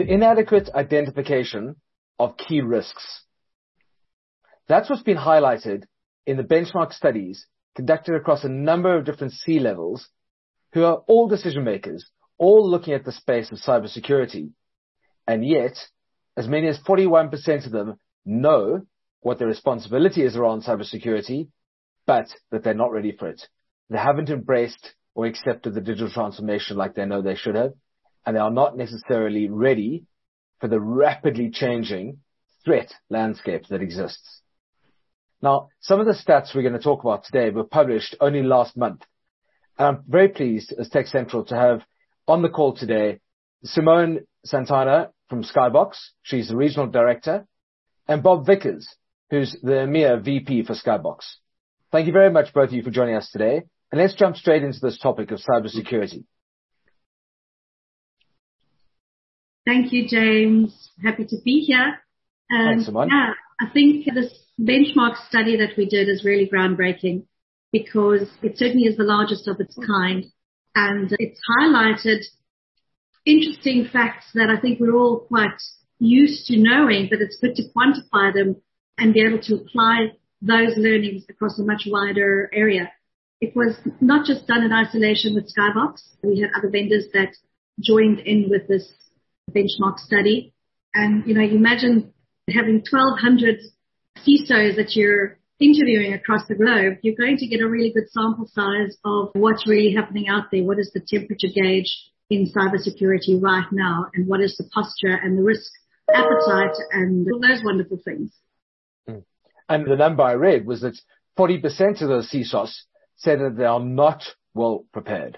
to inadequate identification of key risks. That's what's been highlighted in the benchmark studies conducted across a number of different C-levels who are all decision makers, all looking at the space of cybersecurity. And yet, as many as 41% of them know what their responsibility is around cybersecurity, but that they're not ready for it. They haven't embraced or accepted the digital transformation like they know they should have, and they are not necessarily ready for the rapidly changing threat landscape that exists. Now, some of the stats we're going to talk about today were published only last month, and I'm very pleased as Tech Central to have on the call today Simone Santana from Skybox. She's the regional director, and Bob Vickers, who's the EMEA VP for Skybox. Thank you very much, both of you, for joining us today. And let's jump straight into this topic of cybersecurity. Thank you, James. Happy to be here. Thanks, Simone. Yeah, I think this benchmark study that we did is really groundbreaking because it certainly is the largest of its kind. And it's highlighted interesting facts that I think we're all quite used to knowing, but it's good to quantify them and be able to apply those learnings across a much wider area. It was not just done in isolation with Skybox. We had other vendors that joined in with this benchmark study. And, you imagine having 1,200 CISOs that you're interviewing across the globe, you're going to get a really good sample size of what's really happening out there. What is the temperature gauge in cybersecurity right now? And what is the posture and the risk appetite and all those wonderful things. And the number I read was that 40% of those CISOs said that they are not well prepared.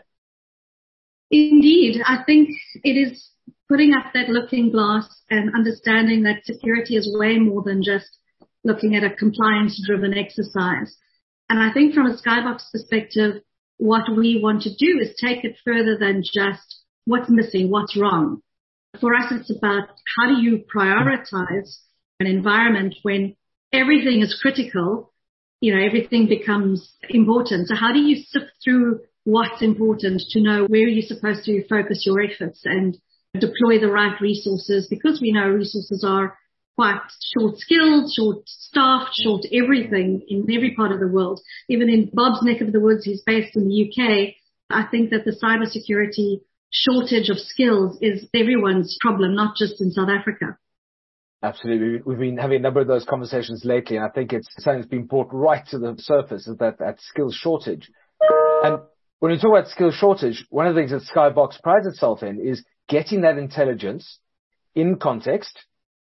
Indeed. I think it is putting up that looking glass and understanding that security is way more than just looking at a compliance-driven exercise. And I think from a Skybox perspective, what we want to do is take it further than just what's missing, what's wrong. For us, it's about how do you prioritize an environment when everything is critical, everything becomes important. So how do you sift through what's important to know where you're supposed to focus your efforts and deploy the right resources? Because we know resources are quite short-skilled, short-staffed, short everything in every part of the world. Even in Bob's neck of the woods, he's based in the UK, I think that the cybersecurity shortage of skills is everyone's problem, not just in South Africa. Absolutely. We've been having a number of those conversations lately, and I think it's something that's been brought right to the surface, is that skills shortage. And when we talk about skills shortage, one of the things that Skybox prides itself in is getting that intelligence in context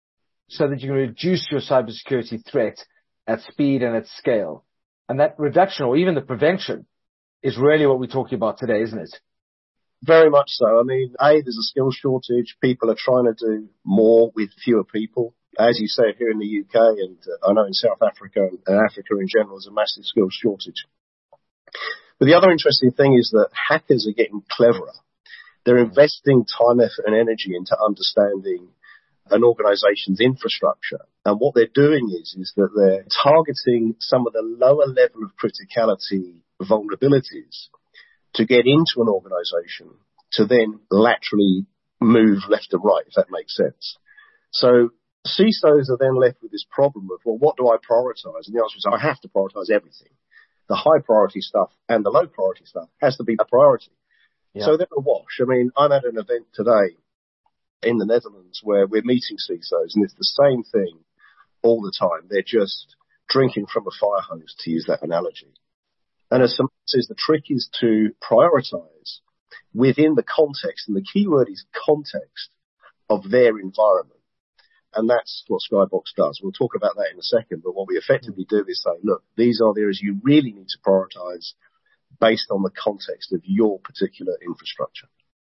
so that you can reduce your cybersecurity threat at speed and at scale. And that reduction, or even the prevention, is really what we're talking about today, isn't it? Very much so. I mean, there's a skills shortage. People are trying to do more with fewer people. As you say, here in the UK, and I know in South Africa and Africa in general, there's a massive skills shortage. But the other interesting thing is that hackers are getting cleverer. They're investing time, effort, and energy into understanding an organization's infrastructure. And what they're doing is that they're targeting some of the lower level of criticality vulnerabilities to get into an organization to then laterally move left and right, if that makes sense. So CISOs are then left with this problem of, well, what do I prioritize? And the answer is I have to prioritize everything. The high priority stuff and the low priority stuff has to be a priority. Yeah. So they're awash. I mean, I'm at an event today in the Netherlands where we're meeting CISOs, and it's the same thing all the time. They're just drinking from a fire hose, to use that analogy. And as Simone says, the trick is to prioritize within the context, and the key word is context, of their environment. And that's what Skybox does. We'll talk about that in a second, but what we effectively do is say, look, these are the areas you really need to prioritize based on the context of your particular infrastructure.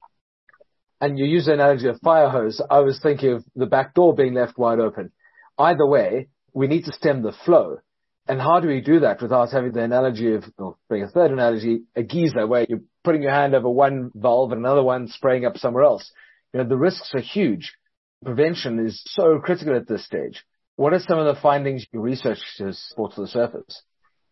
And you use the analogy of fire hose. I was thinking of the back door being left wide open. Either way, we need to stem the flow. And how do we do that without having the analogy of, bring a third analogy, a geyser, where you're putting your hand over one valve and another one spraying up somewhere else? The risks are huge. Prevention is so critical at this stage. What are some of the findings your research has brought to the surface?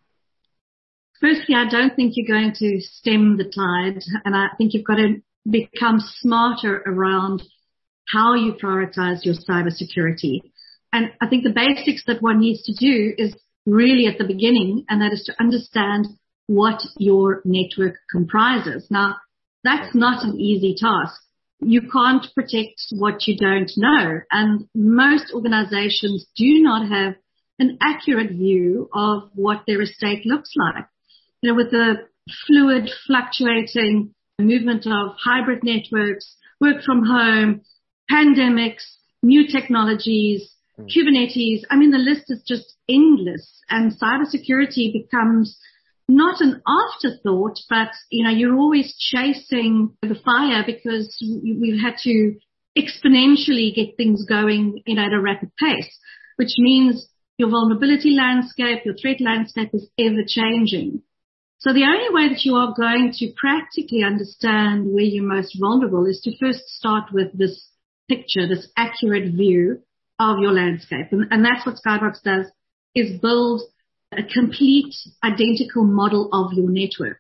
Firstly, I don't think you're going to stem the tide, and I think you've got to become smarter around how you prioritize your cybersecurity. And I think the basics that one needs to do is really at the beginning, and that is to understand what your network comprises. Now, that's not an easy task. You can't protect what you don't know. And most organizations do not have an accurate view of what their estate looks like. You know, with the fluid, fluctuating movement of hybrid networks, work from home, pandemics, new technologies, Kubernetes, I mean, the list is just endless. And cybersecurity becomes not an afterthought, but, you know, you're always chasing the fire because we've had to exponentially get things going, you know, at a rapid pace, which means your vulnerability landscape, your threat landscape is ever changing. So the only way that you are going to practically understand where you're most vulnerable is to first start with this picture, this accurate view of your landscape. And that's what Skybox does, is build a complete identical model of your network.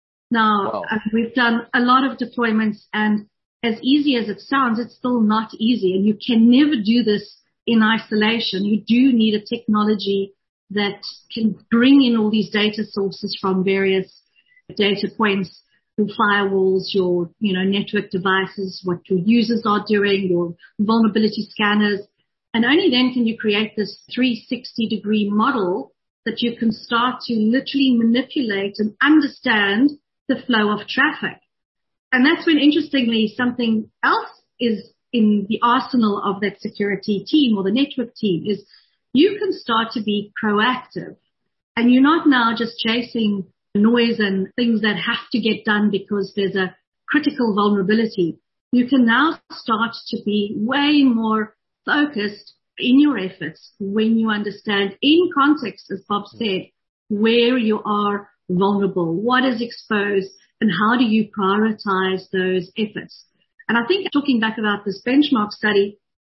Now, we've done a lot of deployments, and as easy as it sounds, it's still not easy. And you can never do this in isolation. You do need a technology that can bring in all these data sources from various data points, your firewalls, your, network devices, what your users are doing, your vulnerability scanners. And only then can you create this 360-degree model that you can start to literally manipulate and understand the flow of traffic. And that's when, interestingly, something else is in the arsenal of that security team or the network team is you can start to be proactive. And you're not now just chasing noise and things that have to get done because there's a critical vulnerability. You can now start to be way more focused in your efforts when you understand in context, as Bob said, where you are vulnerable, what is exposed, and how do you prioritize those efforts. And I think talking back about this benchmark study,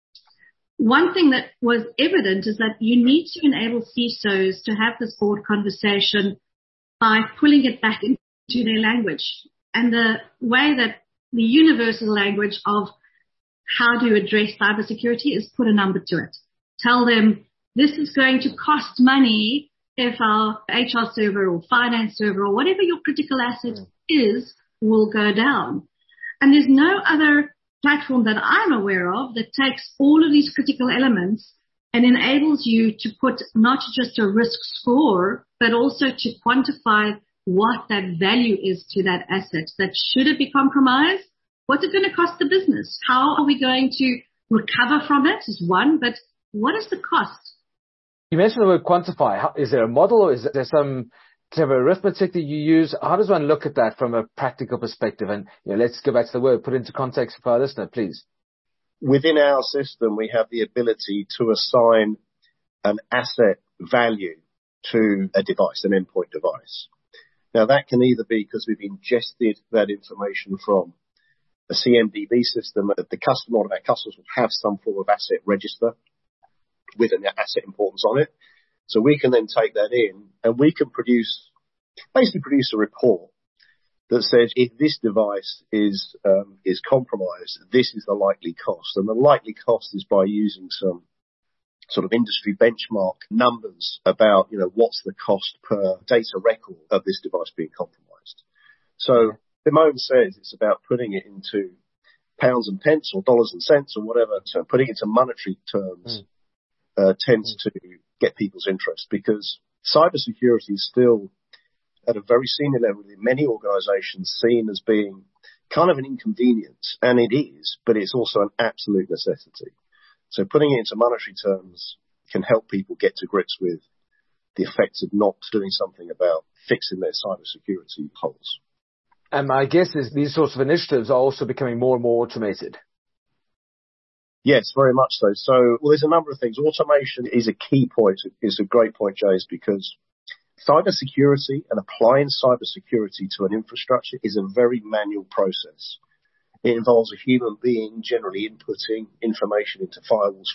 one thing that was evident is that you need to enable CISOs to have this board conversation by pulling it back into their language. And the way that the universal language of how to address cybersecurity is put a number to it. Tell them this is going to cost money if our HR server or finance server or whatever your critical asset is will go down. And there's no other platform that I'm aware of that takes all of these critical elements and enables you to put not just a risk score, but also to quantify what that value is to that asset. That should it be compromised? What's it going to cost the business? How are we going to recover from it is one, but what is the cost? You mentioned the word quantify. Is there a model or is there some clever arithmetic that you use? How does one look at that from a practical perspective? And let's go back to the word, put it into context for our listener, please. Within our system, we have the ability to assign an asset value to a device, an endpoint device. Now, that can either be because we've ingested that information from a CMDB system, that the customer or our customers will have some form of asset register with an asset importance on it. So we can then take that in and we can produce a report that says if this device is compromised, this is the likely cost. And the likely cost is by using some sort of industry benchmark numbers about, what's the cost per data record of this device being compromised. So Simone says it's about putting it into pounds and pence or dollars and cents or whatever. So putting it to monetary terms tends to get people's interest because cybersecurity is still at a very senior level in many organizations seen as being kind of an inconvenience, and it is, but it's also an absolute necessity. So putting it into monetary terms can help people get to grips with the effects of not doing something about fixing their cybersecurity holes. And my guess is these sorts of initiatives are also becoming more and more automated. Yes, very much so. So, there's a number of things. Automation is a key point. It's a great point, Jays, because cybersecurity and applying cybersecurity to an infrastructure is a very manual process. It involves a human being generally inputting information into firewalls.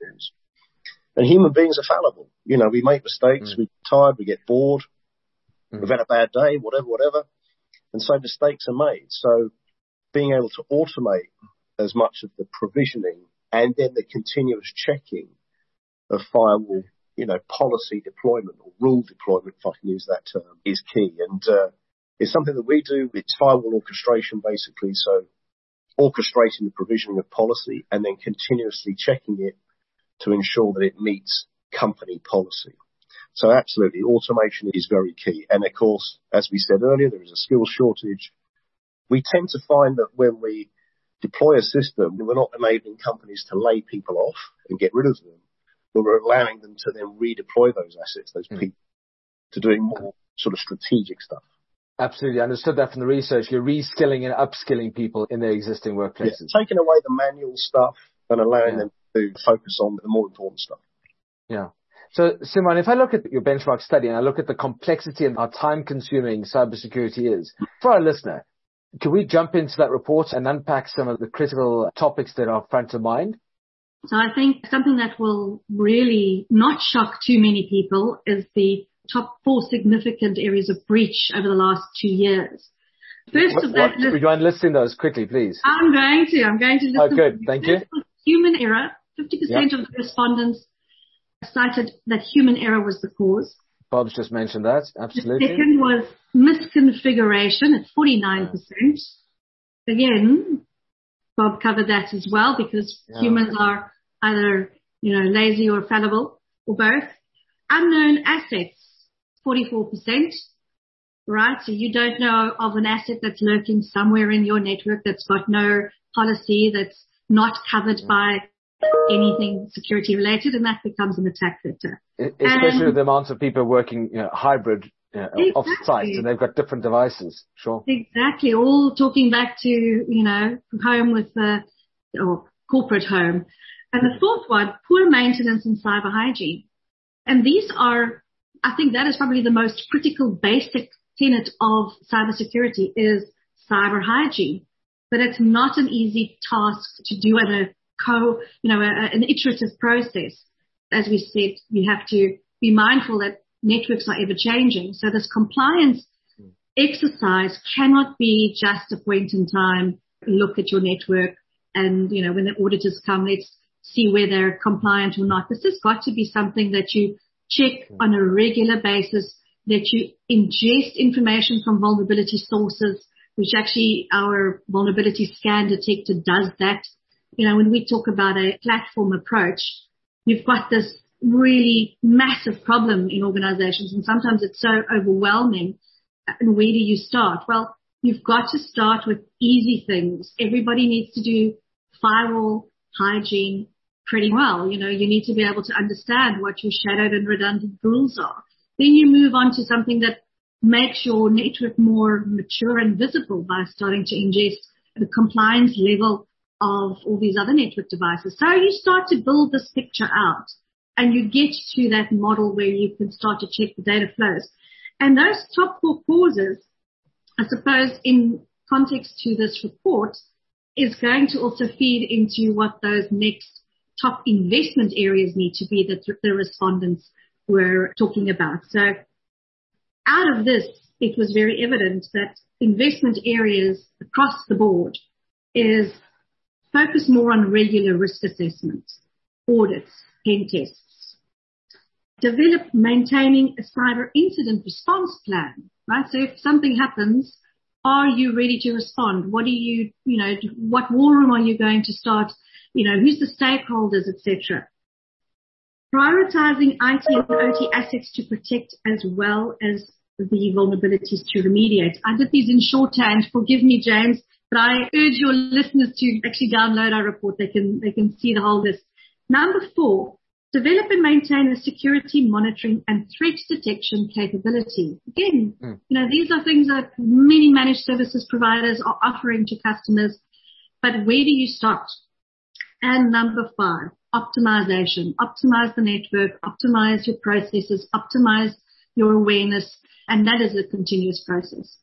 And human beings are fallible. We make mistakes, we get tired, we get bored, we've had a bad day, whatever. And so mistakes are made. So being able to automate as much of the provisioning and then the continuous checking of firewall, policy deployment or rule deployment, if I can use that term, is key. And it's something that we do. It's firewall orchestration, basically. So orchestrating the provisioning of policy and then continuously checking it to ensure that it meets company policy. So absolutely, automation is very key. And of course, as we said earlier, there is a skills shortage. We tend to find that when we deploy a system, we're not enabling companies to lay people off and get rid of them, but we're allowing them to then redeploy those assets, those people, to doing more sort of strategic stuff. Absolutely. I understood that from the research. You're reskilling and upskilling people in their existing workplaces. Yeah, taking away the manual stuff and allowing them to focus on the more important stuff. Yeah. So, Simon, if I look at your benchmark study and I look at the complexity and how time-consuming cybersecurity is, for our listener, can we jump into that report and unpack some of the critical topics that are front of mind? So I think something that will really not shock too many people is the top 4 significant areas of breach over the last 2 years. Would you mind listing those quickly, please? I'm going to list them. Oh, good. Thank you. Human error. 50% of the respondents cited that human error was the cause. Bob's just mentioned that. Absolutely. The second was misconfiguration at 49%. Again, Bob covered that as well because humans are either, lazy or fallible or both. Unknown assets, 44%. Right? So you don't know of an asset that's lurking somewhere in your network that's got no policy, that's not covered by anything security related, and that becomes an attack vector. Especially with the amount of people working, hybrid, off-site, and they've got different devices. Sure. Exactly. All talking back to, home with or corporate home. And the fourth one, poor maintenance and cyber hygiene. And these are, I think that is probably the most critical basic tenet of cybersecurity is cyber hygiene. But it's not an easy task to do in an iterative process. As we said, you have to be mindful that networks are ever changing. So this compliance exercise cannot be just a point in time, look at your network and, when the auditors come, let's see where they're compliant or not. This has got to be something that you check on a regular basis, that you ingest information from vulnerability sources, which actually our vulnerability scan detector does that. When we talk about a platform approach, you've got this really massive problem in organizations, and sometimes it's so overwhelming. And where do you start? Well, you've got to start with easy things. Everybody needs to do firewall hygiene pretty well. You need to be able to understand what your shadowed and redundant rules are. Then you move on to something that makes your network more mature and visible by starting to ingest the compliance level of all these other network devices. So you start to build this picture out and you get to that model where you can start to check the data flows. And those top 4 causes, I suppose, in context to this report, is going to also feed into what those next top investment areas need to be that the respondents were talking about. So out of this, it was very evident that investment areas across the board is focus more on regular risk assessment, audits, pen tests. Develop maintaining a cyber incident response plan, right? So if something happens, are you ready to respond? What what war room are you going to start? Who's the stakeholders, etc. Prioritizing IT and OT assets to protect as well as the vulnerabilities to remediate. I did these in shorthand. Forgive me, James, but I urge your listeners to actually download our report. They can see the whole list. Number 4, develop and maintain a security monitoring and threat detection capability. Again, these are things that many managed services providers are offering to customers, but where do you start? And number 5, optimization. Optimize the network, optimize your processes, optimize your awareness, and that is a continuous process.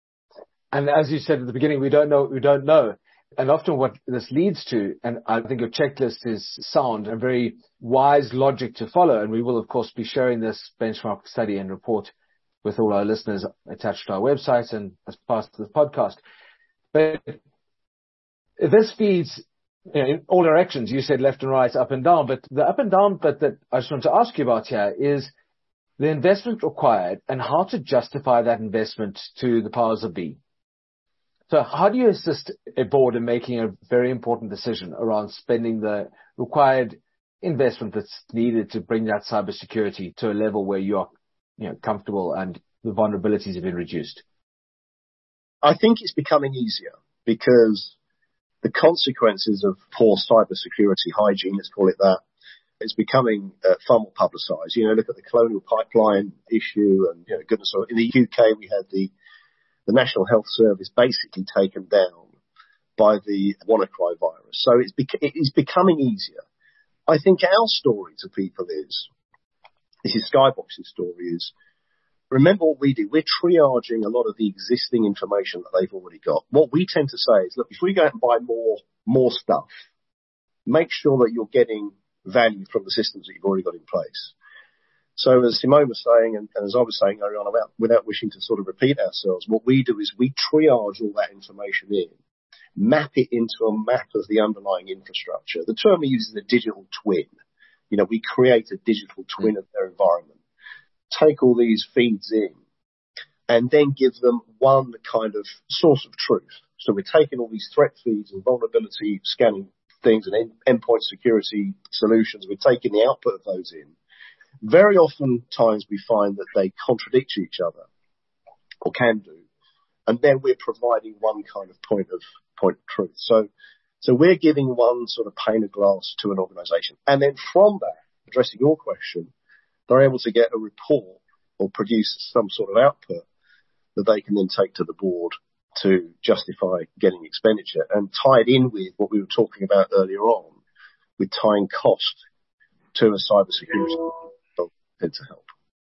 And as you said at the beginning, we don't know what we don't know. And often what this leads to, and I think your checklist is sound and very wise logic to follow, and we will, of course, be sharing this benchmark study and report with all our listeners attached to our website and as part of the podcast. But this feeds in all directions. You said left and right, up and down, but the up and down bit that I just want to ask you about here is the investment required and how to justify that investment to the powers that be. So how do you assist a board in making a very important decision around spending the required investment that's needed to bring that cybersecurity to a level where you are, comfortable and the vulnerabilities have been reduced? I think it's becoming easier because the consequences of poor cybersecurity hygiene, let's call it that, is becoming far more publicised. Look at the Colonial Pipeline issue, and goodness, in the UK we had the National Health Service basically taken down by the WannaCry virus. So it is becoming easier. I think our story to people this is Skybox's story is, remember what we do. We're triaging a lot of the existing information that they've already got. What we tend to say is, look, if we go out and buy more stuff, make sure that you're getting value from the systems that you've already got in place. So as Simone was saying, and as I was saying earlier on, without wishing to sort of repeat ourselves, what we do is we triage all that information in, map it into a map of the underlying infrastructure. The term we use is a digital twin. We create a digital twin of their environment, take all these feeds in, and then give them one kind of source of truth. So we're taking all these threat feeds and vulnerability scanning things and endpoint security solutions. We're taking the output of those in. Very often times we find that they contradict each other, or can do, and then we're providing one kind of point of truth. So we're giving one sort of pane of glass to an organisation, and then from that, addressing your question, they're able to get a report or produce some sort of output that they can then take to the board to justify getting expenditure, and tie it in with what we were talking about earlier on, with tying cost to a cybersecurity to help.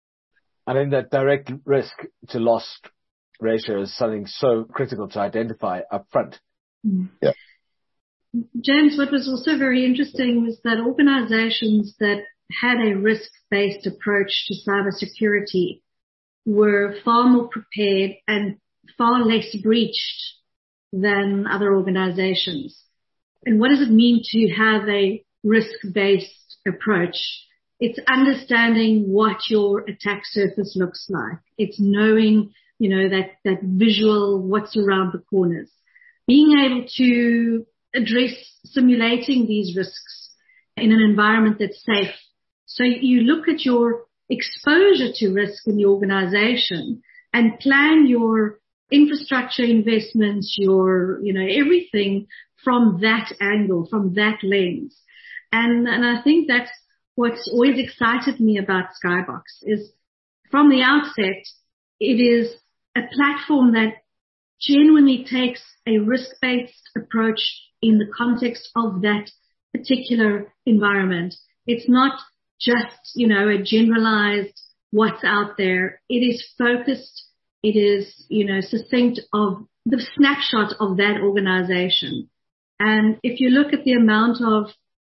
I think that direct risk to loss ratio is something so critical to identify up front. Yeah. James, what was also very interesting was that organizations that had a risk-based approach to cybersecurity were far more prepared and far less breached than other organizations. And what does it mean to have a risk-based approach? It's understanding what your attack surface looks like. It's knowing, that visual, what's around the corners. Being able to address simulating these risks in an environment that's safe. So you look at your exposure to risk in the organization and plan your infrastructure investments, your, everything from that angle, from that lens. And I think that's what's always excited me about Skybox is from the outset, it is a platform that genuinely takes a risk-based approach in the context of that particular environment. It's not just, a generalized what's out there. It is focused. It is, succinct of the snapshot of that organization. And if you look at the amount of,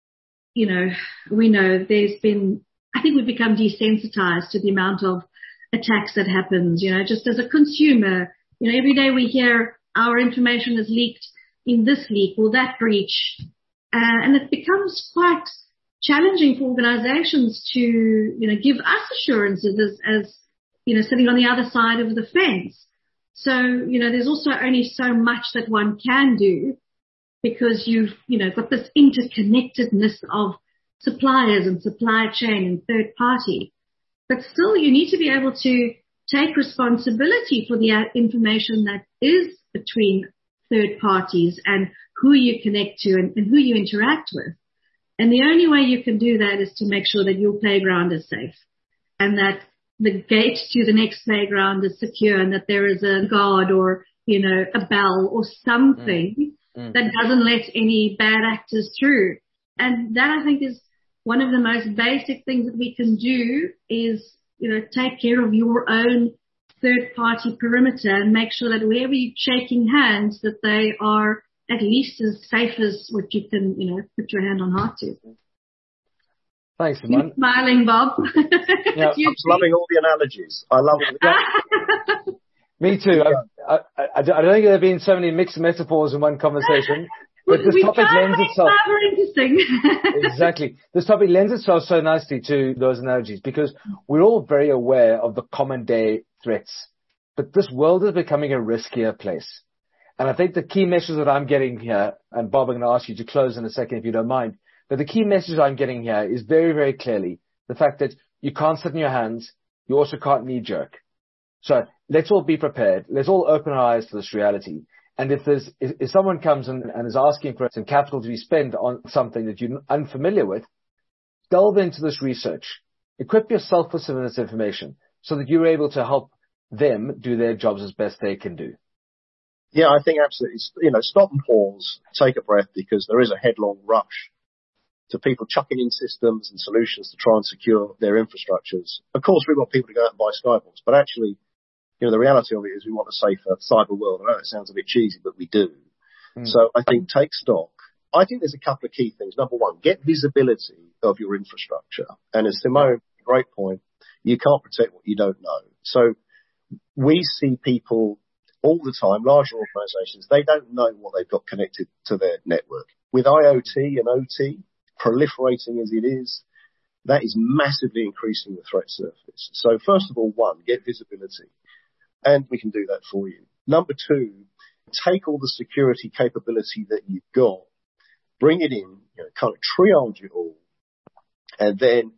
we know there's been, I think we've become desensitized to the amount of attacks that happens, just as a consumer, every day we hear our information is leaked in this leak or that breach. And it becomes quite challenging for organizations to, give us assurances as sitting on the other side of the fence. So, there's also only so much that one can do because you've, got this interconnectedness of suppliers and supply chain and third party. But still, you need to be able to take responsibility for the information that is between third parties and who you connect to and who you interact with. And the only way you can do that is to make sure that your playground is safe and that the gate to the next playground is secure and that there is a guard or, a bell or something that doesn't let any bad actors through. And that, I think, is one of the most basic things that we can do is, take care of your own third-party perimeter and make sure that wherever you're shaking hands, that they are at least as safe as what you can, put your hand on heart to. Thanks, Simone. Keep smiling, Bob. Yeah, I'm loving all the analogies. I love it. Me too. I don't think there have been so many mixed metaphors in one conversation. But this topic lends itself. Very interesting. Exactly. This topic lends itself so nicely to those analogies because we're all very aware of the common day threats. But this world is becoming a riskier place. And I think the key message that I'm getting here, and Bob, I'm going to ask you to close in a second if you don't mind, but the key message I'm getting here is very, very clearly the fact that you can't sit in your hands. You also can't knee-jerk. So let's all be prepared. Let's all open our eyes to this reality. And if someone comes and is asking for some capital to be spent on something that you're unfamiliar with, delve into this research. Equip yourself with some of this information so that you're able to help them do their jobs as best they can do. Yeah, I think absolutely. Stop and pause, take a breath, because there is a headlong rush to people chucking in systems and solutions to try and secure their infrastructures. Of course, we want people to go out and buy Skybox, but actually, the reality of it is we want a safer cyber world. I know it sounds a bit cheesy, but we do. So I think take stock. I think there's a couple of key things. Number one, get visibility of your infrastructure. And as Simone, great point, you can't protect what you don't know. So we see people all the time, larger organizations, they don't know what they've got connected to their network. With IoT and OT proliferating as it is, that is massively increasing the threat surface. So first of all, one, get visibility. And we can do that for you. Number two, take all the security capability that you've got, bring it in, kind of triage it all, and then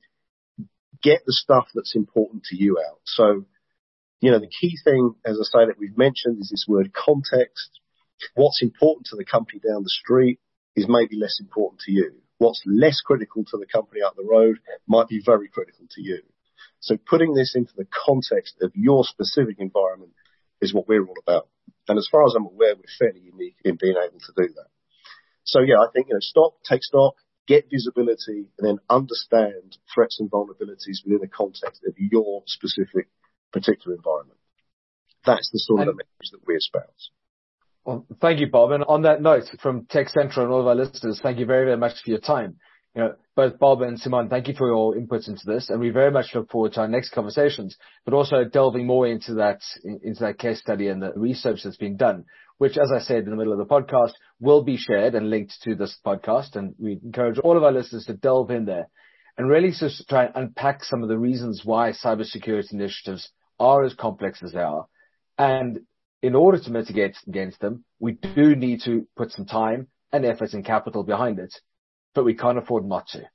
get the stuff that's important to you out. So, the key thing, as I say, that we've mentioned is this word context. What's important to the company down the street is maybe less important to you. What's less critical to the company up the road might be very critical to you. So putting this into the context of your specific environment is what we're all about. And as far as I'm aware, we're fairly unique in being able to do that. So yeah, I think, stop, take stock, get visibility, and then understand threats and vulnerabilities within the context of your specific particular environment. That's the sort of message that we espouse. Well, thank you, Bob. And on that note, from Tech Central and all of our listeners, thank you very, very much for your time. Both Bob and Simone, thank you for your inputs into this, and we very much look forward to our next conversations, but also delving more into that case study and the research that's being done, which, as I said in the middle of the podcast, will be shared and linked to this podcast. And we encourage all of our listeners to delve in there and really just try and unpack some of the reasons why cybersecurity initiatives are as complex as they are. And in order to mitigate against them, we do need to put some time and effort and capital behind it, but we can't afford not to.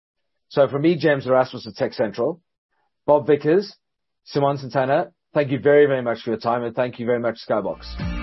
So from me, James Erasmus of Tech Central, Bob Vickers, Simone Santana, thank you very, very much for your time, and thank you very much, Skybox.